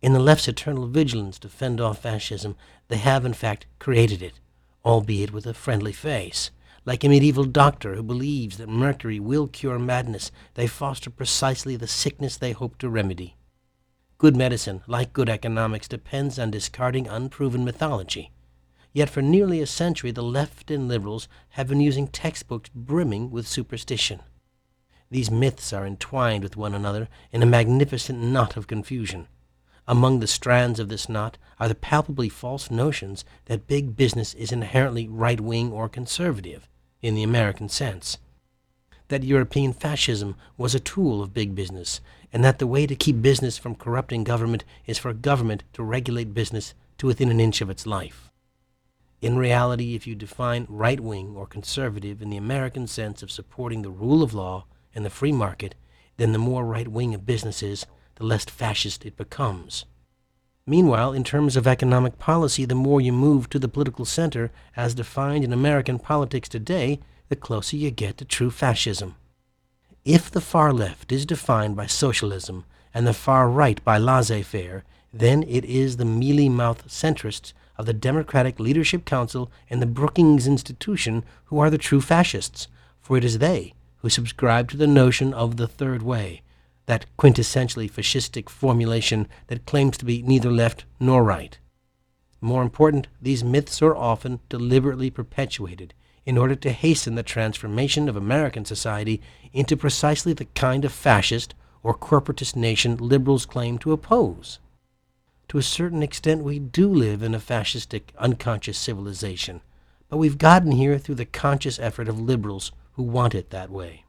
In the left's eternal vigilance to fend off fascism, they have in fact created it, albeit with a friendly face. Like a medieval doctor who believes that mercury will cure madness, they foster precisely the sickness they hope to remedy. Good medicine, like good economics, depends on discarding unproven mythology. Yet for nearly a century the left and liberals have been using textbooks brimming with superstition. These myths are entwined with one another in a magnificent knot of confusion. Among the strands of this knot are the palpably false notions that big business is inherently right-wing or conservative, in the American sense, that European fascism was a tool of big business, and that the way to keep business from corrupting government is for government to regulate business to within an inch of its life. In reality, if you define right-wing or conservative in the American sense of supporting the rule of law and the free market, then the more right-wing a business is, the less fascist it becomes. Meanwhile, in terms of economic policy, the more you move to the political center, as defined in American politics today, the closer you get to true fascism. If the far left is defined by socialism and the far right by laissez-faire, then it is the mealy-mouthed centrists of the Democratic Leadership Council and the Brookings Institution who are the true fascists, for it is they who subscribe to the notion of the third way, that quintessentially fascistic formulation that claims to be neither left nor right. More important, these myths are often deliberately perpetuated in order to hasten the transformation of American society into precisely the kind of fascist or corporatist nation liberals claim to oppose. To a certain extent, we do live in a fascistic, unconscious civilization, but we've gotten here through the conscious effort of liberals who want it that way.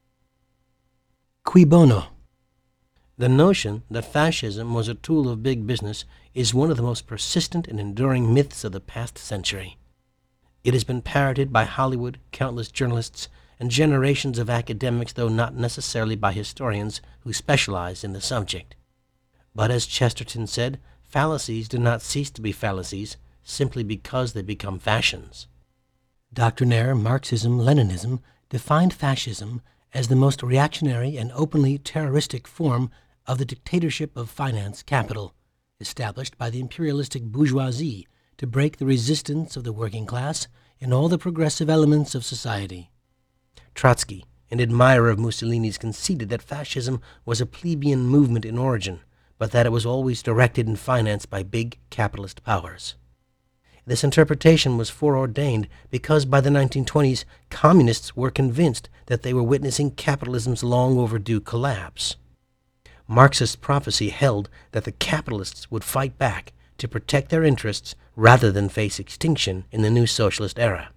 Cui bono? The notion that fascism was a tool of big business is one of the most persistent and enduring myths of the past century. It has been parroted by Hollywood, countless journalists, and generations of academics, though not necessarily by historians who specialize in the subject. But as Chesterton said, fallacies do not cease to be fallacies simply because they become fashions. Doctrinaire Marxism-Leninism defined fascism as the most reactionary and openly terroristic form of the dictatorship of finance capital, established by the imperialistic bourgeoisie to break the resistance of the working class and all the progressive elements of society. Trotsky, an admirer of Mussolini's, conceded that fascism was a plebeian movement in origin, but that it was always directed and financed by big capitalist powers. This interpretation was foreordained because by the 1920s, communists were convinced that they were witnessing capitalism's long overdue collapse. Marxist prophecy held that the capitalists would fight back to protect their interests rather than face extinction in the new socialist era.